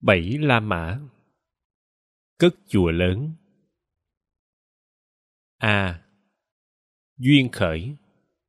7 La Mã. Cất chùa lớn. A. Duyên khởi.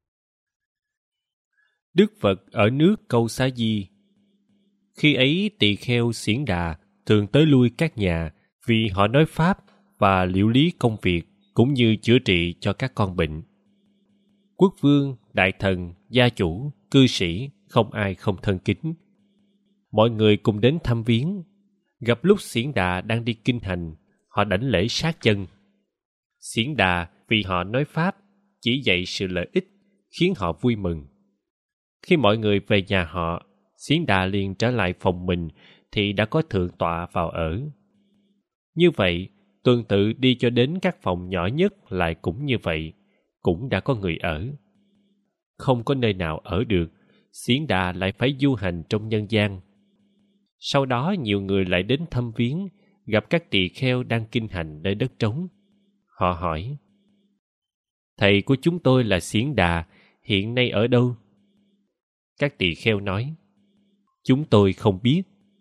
Đức Phật ở nước Câu Xá Di. Khi ấy tỳ kheo Xiển Đà thường tới lui các nhà vì họ nói pháp và liệu lý công việc cũng như chữa trị cho các con bệnh. Quốc vương, đại thần, gia chủ, cư sĩ không ai không thân kính. Mọi người cùng đến thăm viếng. Gặp lúc Xiển Đà đang đi kinh hành, họ đảnh lễ sát chân. Xiển Đà vì họ nói pháp, chỉ dạy sự lợi ích, khiến họ vui mừng. Khi mọi người về nhà họ, Xiển Đà liền trở lại phòng mình thì đã có thượng tọa vào ở. Như vậy, tuần tự đi cho đến các phòng nhỏ nhất lại cũng như vậy, cũng đã có người ở. Không có nơi nào ở được, Xiển Đà lại phải du hành trong nhân gian. Sau đó nhiều người lại đến thăm viếng, gặp các tỳ kheo đang kinh hành nơi đất trống. Họ hỏi: Thầy của chúng tôi là Xiển Đà, hiện nay ở đâu? Các tỳ kheo nói: Chúng tôi không biết.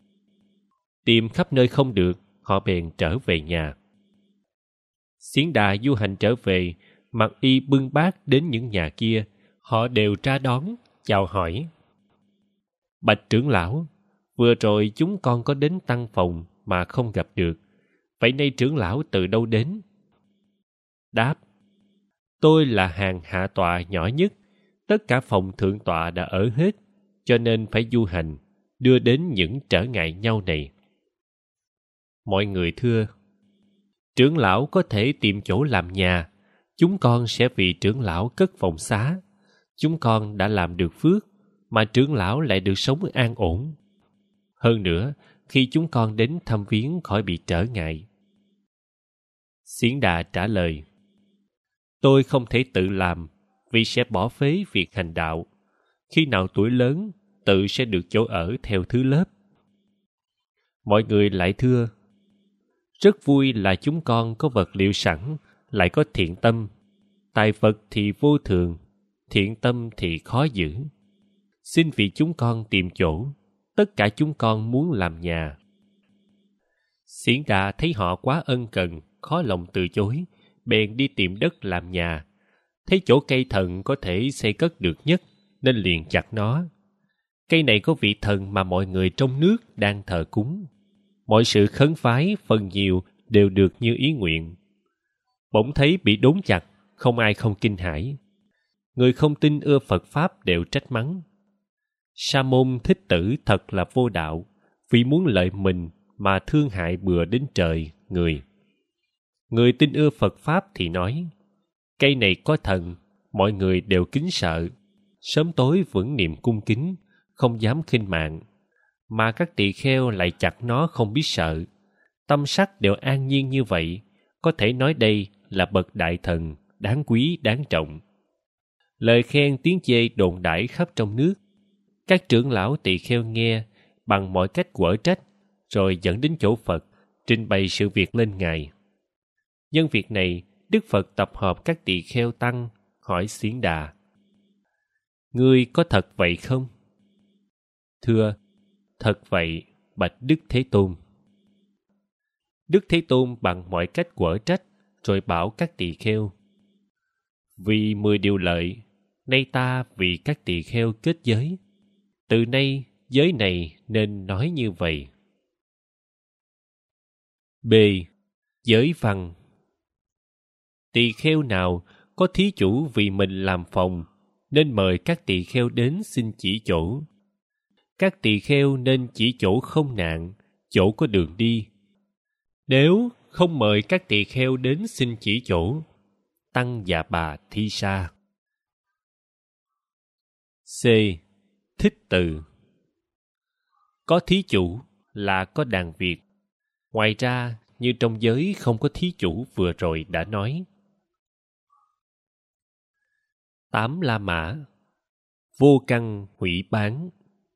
Tìm khắp nơi không được, họ bèn trở về nhà. Xiển Đà du hành trở về, mặc y bưng bát đến những nhà kia, họ đều ra đón, chào hỏi: Bạch trưởng lão, vừa rồi chúng con có đến tăng phòng mà không gặp được. Vậy nay trưởng lão từ đâu đến? Đáp: Tôi là hàng hạ tọa nhỏ nhất, tất cả phòng thượng tọa đã ở hết, cho nên phải du hành, đưa đến những trở ngại nhau này. Mọi người thưa: Trưởng lão có thể tìm chỗ làm nhà, chúng con sẽ vì trưởng lão cất phòng xá. Chúng con đã làm được phước, mà trưởng lão lại được sống an ổn. Hơn nữa, khi chúng con đến thăm viếng khỏi bị trở ngại. Xiển Đà trả lời: Tôi không thể tự làm, vì sẽ bỏ phế việc hành đạo. Khi nào tuổi lớn, tự sẽ được chỗ ở theo thứ lớp. Mọi người lại thưa: Rất vui là chúng con có vật liệu sẵn, lại có thiện tâm. Tài vật thì vô thường, thiện tâm thì khó giữ. Xin vì chúng con tìm chỗ, tất cả chúng con muốn làm nhà. Xiển Đà thấy họ quá ân cần, khó lòng từ chối, bèn đi tìm đất làm nhà. Thấy chỗ cây thần có thể xây cất được nhất, nên liền chặt nó. Cây này có vị thần mà mọi người trong nước đang thờ cúng. Mọi sự khấn vái phần nhiều đều được như ý nguyện. Bỗng thấy bị đốn chặt, không ai không kinh hãi. Người không tin ưa Phật Pháp đều trách mắng: Sa môn Thích Tử thật là vô đạo, vì muốn lợi mình mà thương hại bừa đến trời, người. Người tin ưa Phật Pháp thì nói: Cây này có thần, mọi người đều kính sợ. Sớm tối vẫn niệm cung kính, không dám khinh mạng. Mà các tỳ kheo lại chặt nó không biết sợ. Tâm sắc đều an nhiên như vậy, có thể nói đây là bậc đại thần, đáng quý đáng trọng. Lời khen tiếng chê đồn đãi khắp trong nước. Các trưởng lão tỳ kheo nghe, bằng mọi cách quở trách, rồi dẫn đến chỗ Phật, trình bày sự việc lên Ngài. Nhân việc này, Đức Phật tập hợp các tỳ kheo tăng, hỏi Xiển Đà: Ngươi có thật vậy không? Thưa: Thật vậy, bạch Đức Thế Tôn. Đức Thế Tôn bằng mọi cách quở trách, rồi bảo các tỳ kheo: Vì 10 điều lợi, nay ta vì các tỳ kheo kết giới. Từ nay, giới này nên nói như vậy. B. Giới văn. Tỳ kheo nào có thí chủ vì mình làm phòng, nên mời các tỳ kheo đến xin chỉ chỗ. Các tỳ kheo nên chỉ chỗ không nạn, chỗ có đường đi. Nếu không mời các tỳ kheo đến xin chỉ chỗ, tăng và bà thi sa. C. Thích từ. Có thí chủ là có đàn việc. Ngoài ra, như trong giới không có thí chủ vừa rồi đã nói. 8 La Mã. Vô căn hủy bán.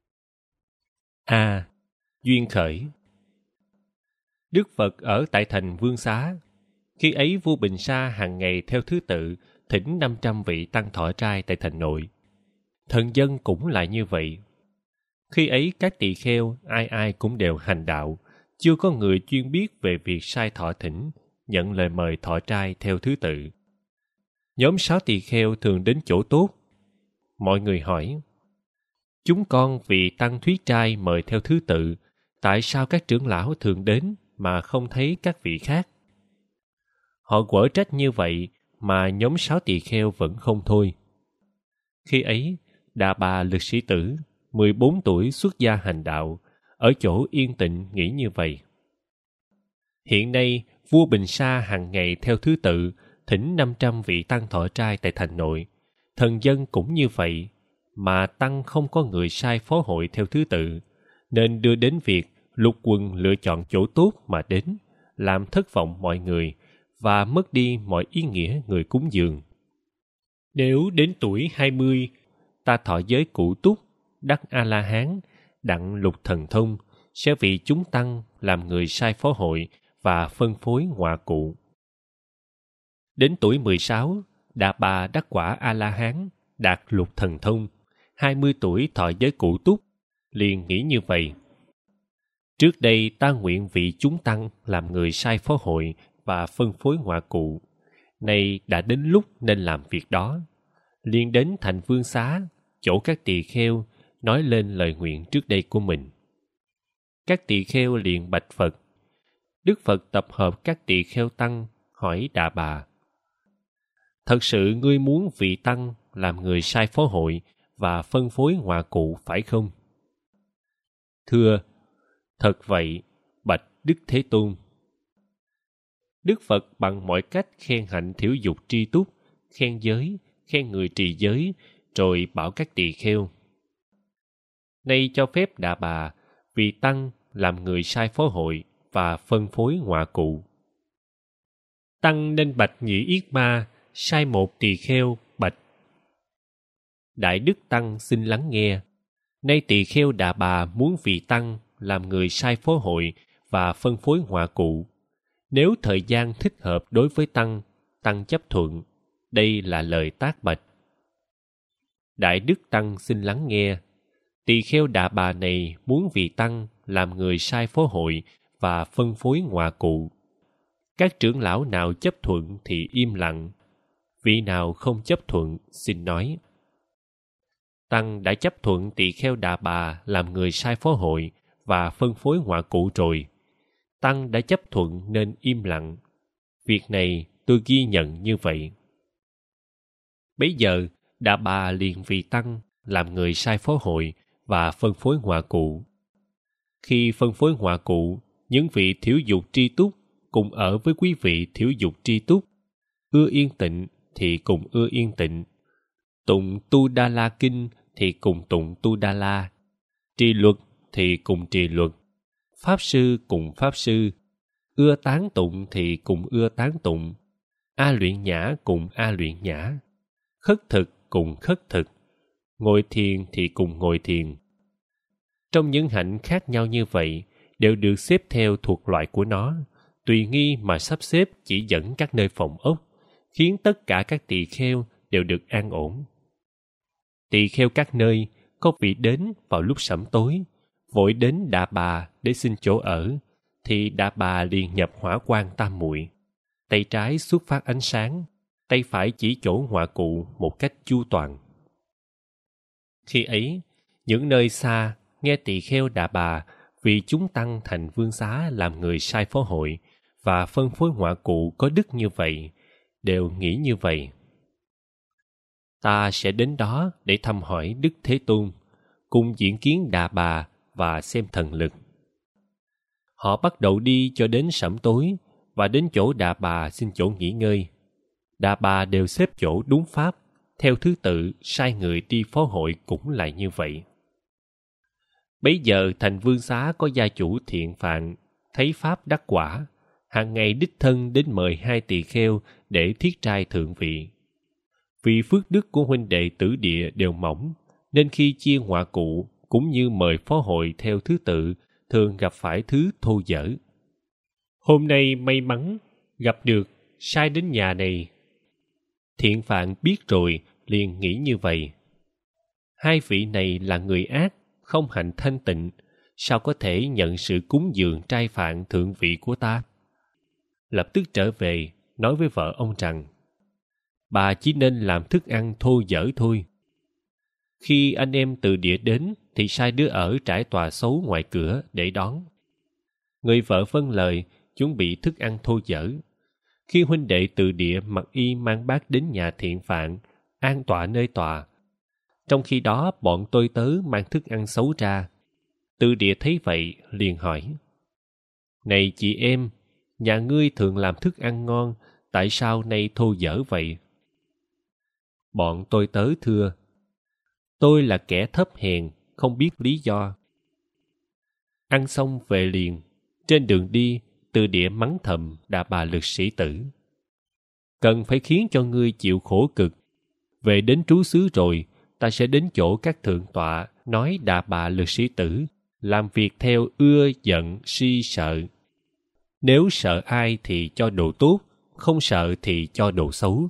A. Duyên khởi. Đức Phật ở tại thành Vương Xá. Khi ấy vua Bình Sa hàng ngày theo thứ tự thỉnh 500 vị tăng thọ trai tại thành nội. Thần dân cũng lại như vậy. Khi ấy các tỳ kheo ai ai cũng đều hành đạo, chưa có người chuyên biết về việc sai thọ thỉnh, nhận lời mời thọ trai theo thứ tự. Nhóm 6 tỳ kheo thường đến chỗ tốt. Mọi người hỏi, chúng con vì tăng thuyết trai mời theo thứ tự, tại sao các trưởng lão thường đến mà không thấy các vị khác? Họ quở trách như vậy mà nhóm 6 tỳ kheo vẫn không thôi. Khi ấy, Đà Bà Lực Sĩ Tử, 14 tuổi xuất gia hành đạo, ở chỗ yên tịnh nghĩ như vậy. Hiện nay, vua Bình Sa hàng ngày theo thứ tự thỉnh 500 vị tăng thọ trai tại thành nội. Thần dân cũng như vậy, mà tăng không có người sai phó hội theo thứ tự, nên đưa đến việc lục quần lựa chọn chỗ tốt mà đến, làm thất vọng mọi người và mất đi mọi ý nghĩa người cúng dường. Nếu đến tuổi 20, ta thọ giới cụ túc, đắc A-la-hán, đặng lục thần thông, sẽ vì chúng tăng làm người sai phó hội và phân phối ngọa cụ. Đến tuổi 16, Đà Bà đắc quả A-la-hán, đạt lục thần thông, 20 tuổi thọ giới cụ túc, liền nghĩ như vậy. Trước đây ta nguyện vị chúng tăng làm người sai phó hội và phân phối ngọa cụ. Nay đã đến lúc nên làm việc đó. Liền đến thành Vương Xá, chỗ các tỳ kheo, nói lên lời nguyện trước đây của mình. Các tỳ kheo liền bạch Phật. Đức Phật tập hợp các tỳ kheo tăng, hỏi Đà Bà, thật sự ngươi muốn vị tăng làm người sai phó hội và phân phối ngọa cụ phải không? Thưa, thật vậy, bạch Đức Thế Tôn. Đức Phật bằng mọi cách khen hạnh thiểu dục tri túc, khen giới, khen người trì giới, rồi bảo các tỳ kheo. Nay cho phép Đà Bà, vị tăng làm người sai phó hội và phân phối ngọa cụ. Tăng nên bạch Nhĩ Yết Ma, sai một tỳ kheo bạch. Đại Đức Tăng xin lắng nghe. Nay tỳ kheo Đà Bà muốn vị tăng làm người sai phó hội và phân phối ngọa cụ. Nếu thời gian thích hợp đối với tăng, tăng chấp thuận. Đây là lời tác bạch. Đại Đức Tăng xin lắng nghe. Tỳ kheo Đà Bà này muốn vị tăng làm người sai phó hội và phân phối ngọa cụ. Các trưởng lão nào chấp thuận thì im lặng. Vị nào không chấp thuận xin nói. Tăng đã chấp thuận tỳ kheo Đà Bà làm người sai phó hội và phân phối ngọa cụ rồi. Tăng đã chấp thuận nên im lặng. Việc này tôi ghi nhận như vậy. Bấy giờ, Đà Bà liền vì tăng làm người sai phó hội và phân phối ngọa cụ. Khi phân phối ngọa cụ, những vị thiểu dục tri túc cùng ở với quý vị thiểu dục tri túc, ưa yên tịnh thì cùng ưa yên tịnh, tụng Tu Đa La Kinh thì cùng tụng Tu Đa La, trì luật thì cùng trì luật, pháp sư cùng pháp sư, ưa tán tụng thì cùng ưa tán tụng, a luyện nhã cùng a luyện nhã, khất thực cùng khất thực, ngồi thiền thì cùng ngồi thiền. Trong những hạnh khác nhau như vậy, đều được xếp theo thuộc loại của nó, tùy nghi mà sắp xếp chỉ dẫn các nơi phòng ốc, khiến tất cả các tỳ kheo đều được an ổn. Tỳ kheo các nơi có vị đến vào lúc sẩm tối, vội đến Đà Bà để xin chỗ ở, thì Đà Bà liền nhập hỏa quang tam muội. Tay trái xuất phát ánh sáng, tay phải chỉ chỗ ngọa cụ một cách chu toàn. Khi ấy, những nơi xa nghe tỳ kheo Đà Bà vì chúng tăng thành Vương Xá làm người sai phó hội và phân phối ngọa cụ có đức như vậy, đều nghĩ như vậy. Ta sẽ đến đó để thăm hỏi Đức Thế Tôn, cùng diễn kiến Đà Bà và xem thần lực. Họ bắt đầu đi cho đến sẩm tối và đến chỗ Đà Bà xin chỗ nghỉ ngơi. Đà Bà đều xếp chỗ đúng pháp, theo thứ tự sai người đi phó hội cũng lại như vậy. Bấy giờ thành Vương Xá có gia chủ Thiện Phạn, thấy pháp đắc quả, hàng ngày đích thân đến mời 2 tỳ kheo để thiết trai thượng vị. Vì phước đức của huynh đệ tử địa đều mỏng, nên khi chia ngọa cụ cũng như mời phó hội theo thứ tự, thường gặp phải thứ thô dở. Hôm nay may mắn gặp được, sai đến nhà này. Thiện Phạn biết rồi, liền nghĩ như vậy. 2 vị này là người ác, không hạnh thanh tịnh, sao có thể nhận sự cúng dường trai phạn thượng vị của ta? Lập tức trở về, nói với vợ ông rằng, bà chỉ nên làm thức ăn thô dở thôi. Khi anh em từ địa đến thì sai đứa ở trải tòa xấu ngoài cửa để đón. Người vợ vâng lời, chuẩn bị thức ăn thô dở. Khi huynh đệ từ địa mặc y mang bát đến nhà thiện phạn, an tọa nơi tòa. Trong khi đó bọn tôi tớ mang thức ăn xấu ra. Từ địa thấy vậy liền hỏi, này chị em, nhà ngươi thường làm thức ăn ngon, tại sao nay thô dở vậy? Bọn tôi tớ thưa, tôi là kẻ thấp hèn, không biết lý do. Ăn xong về liền, trên đường đi, Từ địa mắng thầm Đà Bà Lực Sĩ Tử. Cần phải khiến cho ngươi chịu khổ cực. Về đến trú xứ rồi, ta sẽ đến chỗ các thượng tọa nói Đà Bà Lực Sĩ Tử, làm việc theo ưa giận si sợ. Nếu sợ ai thì cho đồ tốt, không sợ thì cho đồ xấu.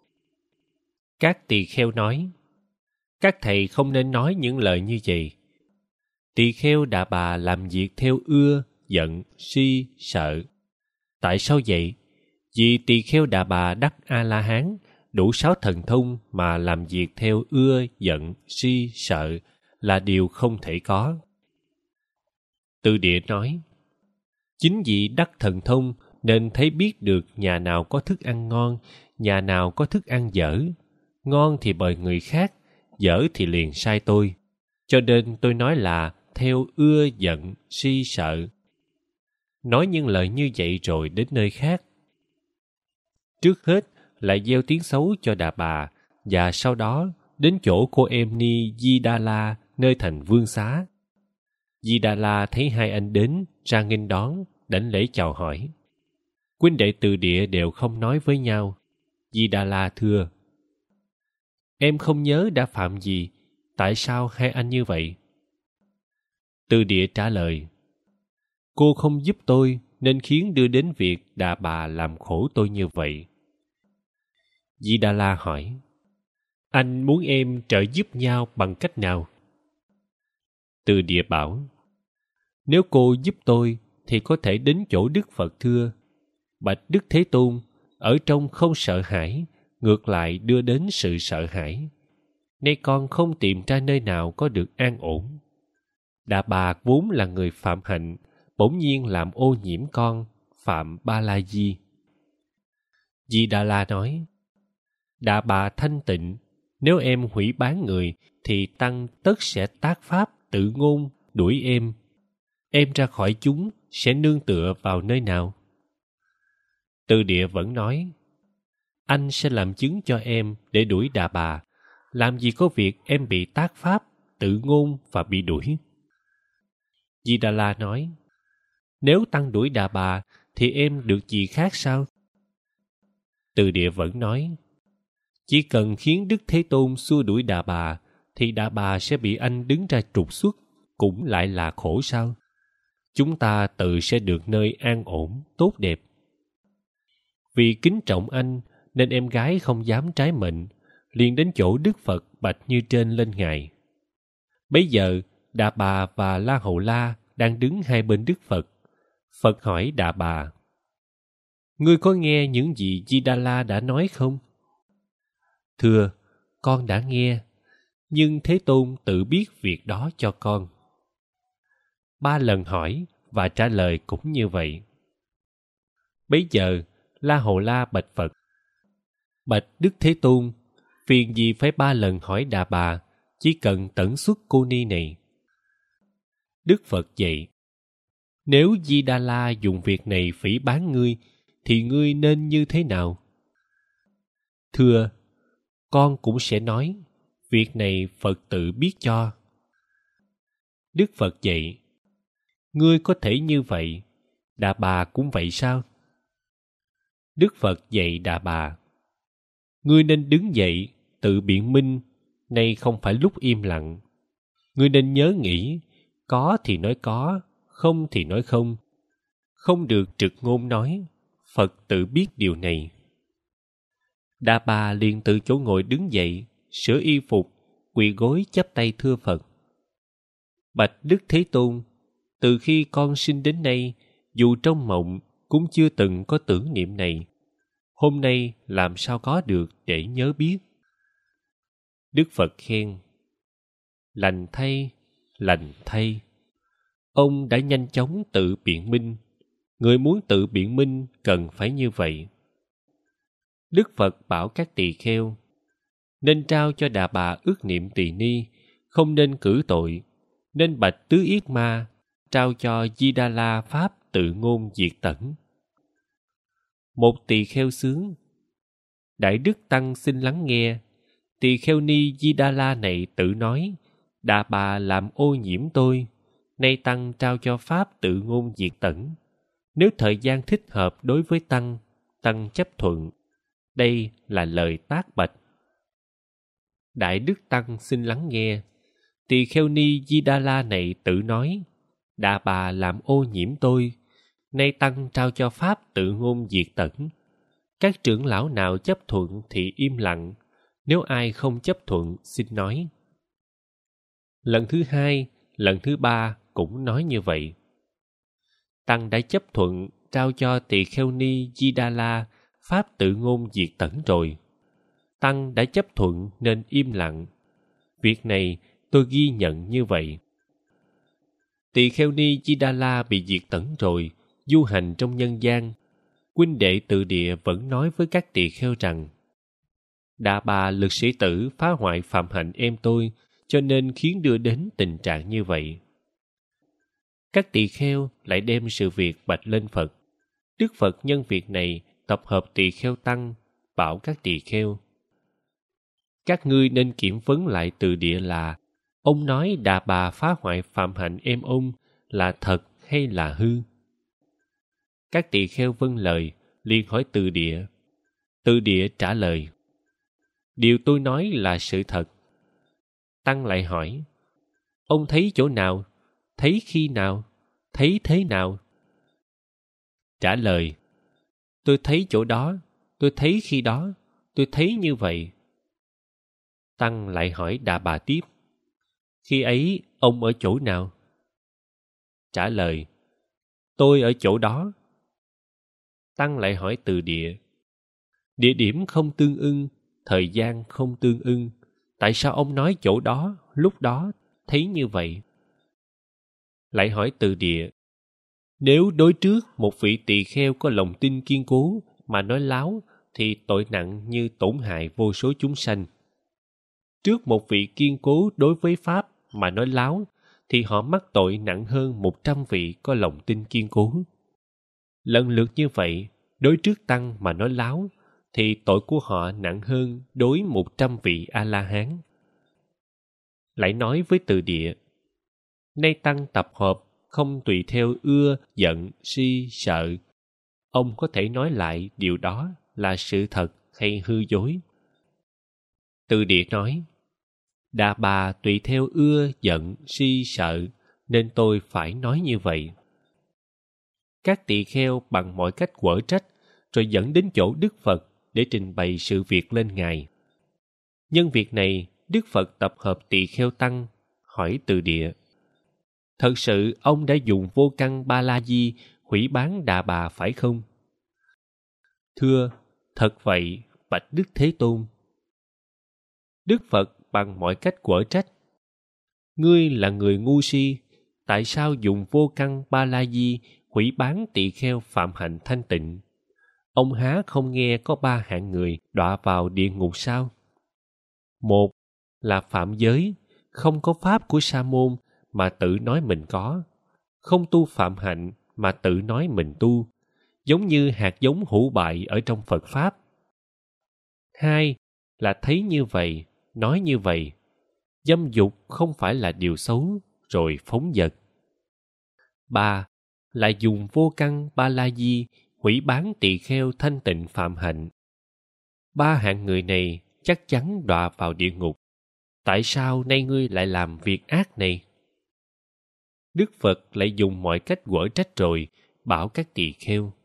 Các tỳ kheo nói, các thầy không nên nói những lời như vậy. Tỳ kheo Đà Bà làm việc theo ưa, giận, si, sợ. Tại sao vậy? Vì tỳ kheo Đà Bà đắc A-la-hán, đủ 6 thần thông mà làm việc theo ưa, giận, si, sợ là điều không thể có. Từ địa nói, chính vì đắc thần thông nên thấy biết được nhà nào có thức ăn ngon, nhà nào có thức ăn dở. Ngon thì bởi người khác, dở thì liền sai tôi. Cho nên tôi nói là theo ưa giận si sợ. Nói những lời như vậy rồi đến nơi khác. Trước hết lại gieo tiếng xấu cho Đà Bà, và sau đó đến chỗ cô em Ni Di Đà La nơi thành Vương Xá. Di Đà La thấy hai anh đến, ra nghênh đón, đảnh lễ chào hỏi. Huynh đệ Từ địa đều không nói với nhau. Di Đà La thưa, em không nhớ đã phạm gì, tại sao hai anh như vậy? Từ địa trả lời, cô không giúp tôi nên khiến đưa đến việc Đà Bà làm khổ tôi như vậy. Di Đà La hỏi, anh muốn em trợ giúp nhau bằng cách nào? Từ địa bảo, nếu cô giúp tôi thì có thể đến chỗ Đức Phật thưa, bạch Đức Thế Tôn, ở trong không sợ hãi, ngược lại đưa đến sự sợ hãi. Nay con không tìm ra nơi nào có được an ổn. Đà Bà vốn là người phạm hạnh, bỗng nhiên làm ô nhiễm con, phạm Ba La Di. Di Đà La nói, Đà Bà thanh tịnh, nếu em hủy bán người thì tăng tất sẽ tác pháp tự ngôn đuổi em. Em ra khỏi chúng sẽ nương tựa vào nơi nào? Từ địa vẫn nói, anh sẽ làm chứng cho em để đuổi Đà Bà. Làm gì có việc em bị tác pháp, tự ngôn và bị đuổi. Di Đà La nói, nếu tăng đuổi Đà Bà thì em được gì khác sao? Từ địa vẫn nói, chỉ cần khiến Đức Thế Tôn xua đuổi Đà Bà thì Đà Bà sẽ bị anh đứng ra trục xuất, cũng lại là khổ sao? Chúng ta tự sẽ được nơi an ổn, tốt đẹp. Vì kính trọng anh nên em gái không dám trái mệnh, liền đến chỗ Đức Phật bạch như trên lên ngài. Bấy giờ Đà Bà và La Hầu La đang đứng hai bên Đức Phật. Phật hỏi Đà Bà, ngươi có nghe những gì Di Đà La đã nói không? Thưa, con đã nghe, nhưng Thế Tôn tự biết việc đó cho con. 3 lần hỏi và trả lời cũng như vậy. Bấy giờ La Hầu La bạch Phật, bạch Đức Thế Tôn, phiền gì phải 3 lần hỏi Đà Bà, chỉ cần tẩn xuất cô ni này. Đức Phật dạy, nếu Di Đà La dùng việc này phỉ báng ngươi, thì ngươi nên như thế nào? Thưa, con cũng sẽ nói, việc này Phật tự biết cho. Đức Phật dạy, ngươi có thể như vậy, Đà Bà cũng vậy sao? Đức Phật dạy Đà Bà, ngươi nên đứng dậy, tự biện minh, nay không phải lúc im lặng. Ngươi nên nhớ nghĩ, có thì nói có, không thì nói không. Không được trực ngôn nói, Phật tự biết điều này. Đà Bà liền từ chỗ ngồi đứng dậy, sửa y phục, quỳ gối chắp tay thưa Phật. Bạch Đức Thế Tôn, Từ khi con sinh đến nay, dù trong mộng cũng chưa từng có tưởng niệm này. Hôm nay làm sao có được để nhớ biết. Đức Phật khen: lành thay, lành thay. Ông đã nhanh chóng tự biện minh. Người muốn tự biện minh cần phải như vậy. Đức Phật bảo các tỳ kheo nên trao cho Đà Bà ước niệm tỳ ni, không nên cử tội, nên bạch Tứ Yết Ma trao cho Di Đà La pháp tự ngôn diệt tẩn. Một tỳ kheo xướng: Đại Đức Tăng xin lắng nghe. Tỳ kheo ni Di Đà La này tự nói: Đà Bà làm ô nhiễm tôi, nay Tăng trao cho pháp tự ngôn diệt tẩn. Nếu thời gian thích hợp đối với Tăng, Tăng chấp thuận. Đây là lời tác bạch. Đại Đức Tăng xin lắng nghe. Tỳ kheo ni Di Đà La này tự nói: Đà Bà làm ô nhiễm tôi, nay Tăng trao cho pháp tự ngôn diệt tẩn. Các trưởng lão nào chấp thuận thì im lặng, nếu ai không chấp thuận xin nói. Lần thứ hai, lần thứ ba cũng nói như vậy. Tăng đã chấp thuận trao cho tỳ kheo ni Di Đà La pháp tự ngôn diệt tẩn rồi. Tăng đã chấp thuận nên im lặng. Việc này tôi ghi nhận như vậy. Tỳ kheo ni Di Đà La bị diệt tẩn rồi, du hành trong nhân gian. Huynh đệ Từ Địa vẫn nói với các tỳ kheo rằng: Đà Bà lực sĩ tử phá hoại phạm hạnh em tôi, cho nên khiến đưa đến tình trạng như vậy. Các tỳ kheo lại đem sự việc bạch lên Phật. Đức Phật nhân việc này tập hợp tỳ kheo tăng, bảo các tỳ kheo: các ngươi nên kiểm vấn lại Từ Địa là ông nói Đà Bà phá hoại phạm hạnh em ông là thật hay là hư. Các tỳ kheo vâng lời, liền hỏi Từ Địa. Từ Địa trả lời: điều tôi nói là sự thật. Tăng lại hỏi: ông thấy chỗ nào? Thấy khi nào? Thấy thế nào? Trả lời: tôi thấy chỗ đó, tôi thấy khi đó, tôi thấy như vậy. Tăng lại hỏi Đà Bà tiếp: khi ấy ông ở chỗ nào? Trả lời: tôi ở chỗ đó. Tăng lại hỏi Từ Địa: địa điểm không tương ưng, thời gian không tương ưng, tại sao ông nói chỗ đó, lúc đó, thấy như vậy? Lại hỏi Từ Địa: nếu đối trước một vị tỳ kheo có lòng tin kiên cố mà nói láo thì tội nặng như tổn hại vô số chúng sanh. Trước một vị kiên cố đối với Pháp mà nói láo thì họ mắc tội nặng hơn 100 vị có lòng tin kiên cố. Lần lượt như vậy, đối trước Tăng mà nói láo thì tội của họ nặng hơn đối 100 vị A-la-hán. Lại nói với Từ Địa: nay Tăng tập hợp không tùy theo ưa, giận, si, sợ. Ông có thể nói lại điều đó là sự thật hay hư dối? Từ Địa nói: Đà Bà tùy theo ưa, giận, si, sợ, nên tôi phải nói như vậy. Các tỳ kheo bằng mọi cách quở trách, rồi dẫn đến chỗ Đức Phật để trình bày sự việc lên Ngài. Nhân việc này, Đức Phật tập hợp tỳ kheo tăng, hỏi Từ Địa: thật sự ông đã dùng vô căn ba la di hủy bán Đà Bà phải không? Thưa, thật vậy, bạch Đức Thế Tôn. Đức Phật bằng mọi cách quở trách: ngươi là người ngu si, tại sao dùng vô căn ba la di hủy bán tỳ kheo phạm hạnh thanh tịnh? Ông há không nghe có 3 hạng người đọa vào địa ngục sao? Một là phạm giới, không có pháp của sa môn mà tự nói mình có, không tu phạm hạnh mà tự nói mình tu, giống như hạt giống hữu bại ở trong Phật Pháp. 2 là thấy như vậy, nói như vậy. Dâm dục không phải là điều xấu, rồi phóng dật. 3 là dùng vô căn ba la di hủy bán tỳ kheo thanh tịnh phạm hạnh. 3 hạng người này chắc chắn đọa vào địa ngục. Tại sao nay ngươi lại làm việc ác này? Đức Phật lại dùng mọi cách quở trách rồi, bảo các tỳ kheo: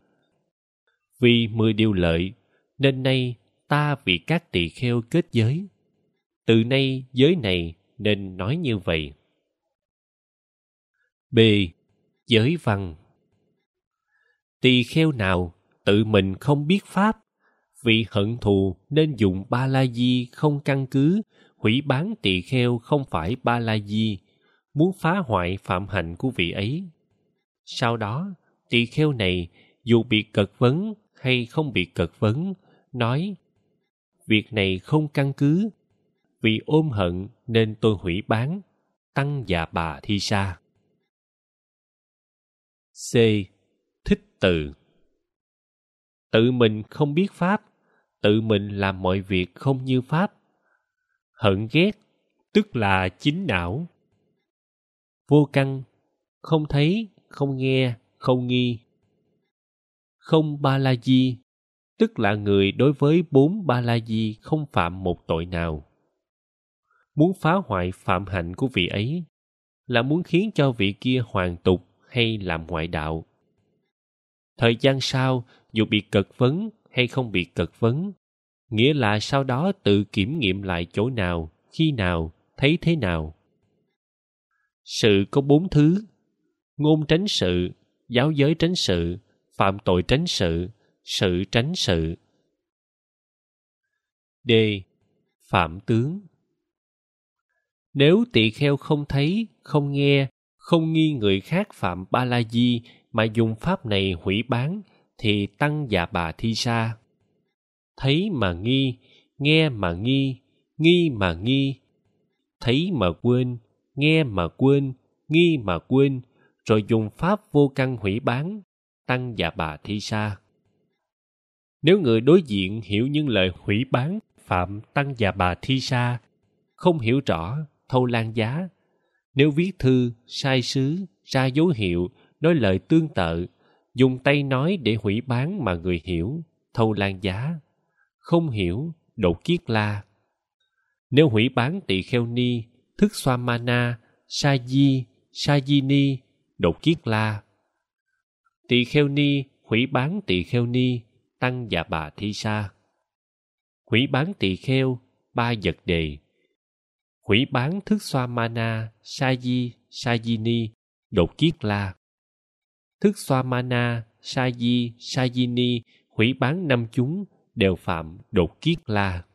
vì 10 điều lợi, nên nay ta vì các tỳ kheo kết giới. Từ nay giới này nên nói như vậy. B. Giới văn. Tỳ kheo nào tự mình không biết pháp, vì hận thù nên dùng ba la di không căn cứ, hủy bán tỳ kheo không phải ba la di, muốn phá hoại phạm hạnh của vị ấy. Sau đó, tỳ kheo này dù bị cật vấn hay không bị cật vấn, nói: việc này không căn cứ, vì ôm hận nên tôi hủy bán Tăng Dạ Bà Thi Sa. C. Thích từ. Tự mình không biết pháp, tự mình làm mọi việc không như pháp. Hận ghét tức là chính não. Vô căn, không thấy, không nghe, không nghi. Không ba la di, tức là người đối với 4 ba la di không phạm một tội nào. Muốn phá hoại phạm hạnh của vị ấy là muốn khiến cho vị kia hoàn tục hay làm ngoại đạo. Thời gian sau, dù bị cật vấn hay không bị cật vấn, nghĩa là sau đó tự kiểm nghiệm lại chỗ nào, khi nào, thấy thế nào. Sự có 4 thứ: ngôn tránh sự, giáo giới tránh sự, phạm tội tránh sự, sự tránh sự. D. Phạm tướng. Nếu tỳ kheo không thấy, không nghe, không nghi người khác phạm ba la di mà dùng pháp này hủy bán, thì Tăng Dạ Bà Thi Sa. Thấy mà nghi, nghe mà nghi, nghi mà nghi, thấy mà quên, nghe mà quên, nghi mà quên, rồi dùng pháp vô căn hủy bán, Tăng Dạ Bà Thi Sa. Nếu người đối diện hiểu những lời hủy bán phạm Tăng Dạ Bà Thi Sa, không hiểu rõ, thâu lan giá. Nếu viết thư, sai sứ, ra dấu hiệu, nói lời tương tự, dùng tay nói để hủy bán mà người hiểu, thâu lan giá. Không hiểu, đột kiết la. Nếu hủy bán tỳ kheo ni, thức xoa mana, sa di, sa di ni, đột kiết la. Tỳ kheo ni hủy bán tỳ kheo ni, Tăng Dạ Bà Thi Sa. Hủy bán tỳ kheo, 3 vật đề. Hủy bán thức xoa mana, sa di, sa di ni, đột kiết la. Thức xoa mana, sa di ni hủy bán 5 chúng đều phạm đột kiết la.